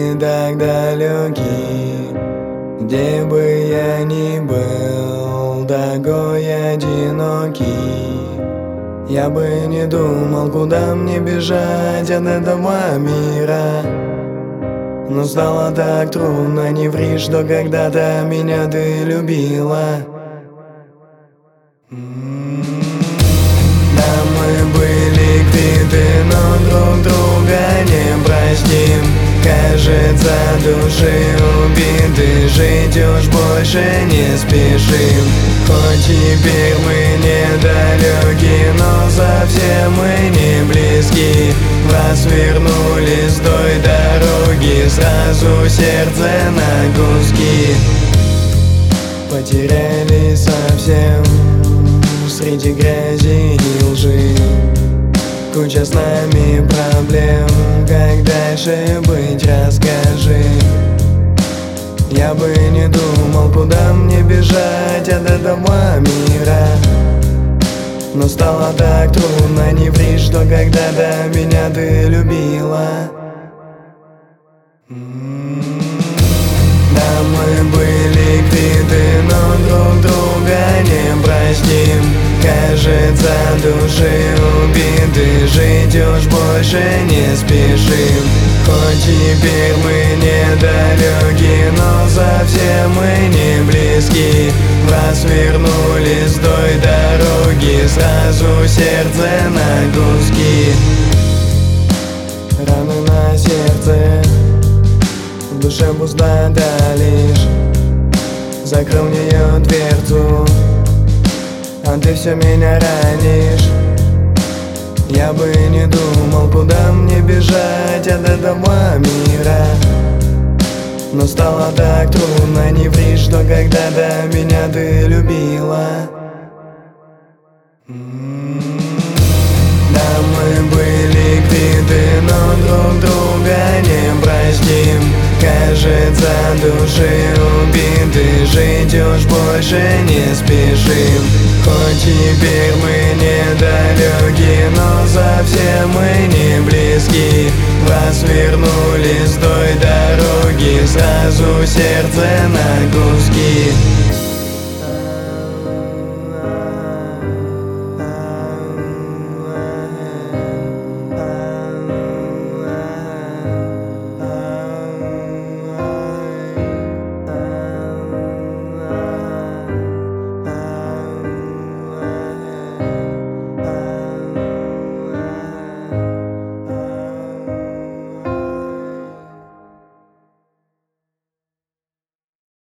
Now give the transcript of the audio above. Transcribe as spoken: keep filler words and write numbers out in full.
мы так далеки. Где бы я ни был, такой одинокий. Я бы не думал, куда мне бежать от этого мира. Но стало так трудно, не ври, что когда-то меня ты любила. Да, мы были квиты, но друг друга не простим. Кажется, души убиты, жить уж больше не спешим. Хоть теперь мы недалеки, но совсем мы не близки. Раз вернулись с той дороги, сразу сердце на куски. Потерялись совсем среди грязи и лжи. Куча с нами проблем, как дальше быть, расскажи. Я бы не думал, куда мне бежать от этого мира. Но стало так трудно, не ври, что когда-то меня ты любила. Да, мы были квиты, но друг друга не простим. Кажется, души убиты, жить уж больше не спешим. Хоть теперь мы недалеки, но совсем мы не близки. Раз вернулись с той дороги, сразу сердце на куски. Раны на сердце, в душе пустота лишь. Закрыл в нее дверцу, а ты все меня ранишь. Я бы не думал, куда мне бежать от этого мира. Но стало так трудно, не ври, что когда-то меня ты любила. Да, мы были квиты, но друг друга не простим. Кажется, души убиты, жить уж больше не спешим. Хоть теперь мы недалеки, но совсем мы не близки. Раз вернулись с той дороги, сразу сердце на куски.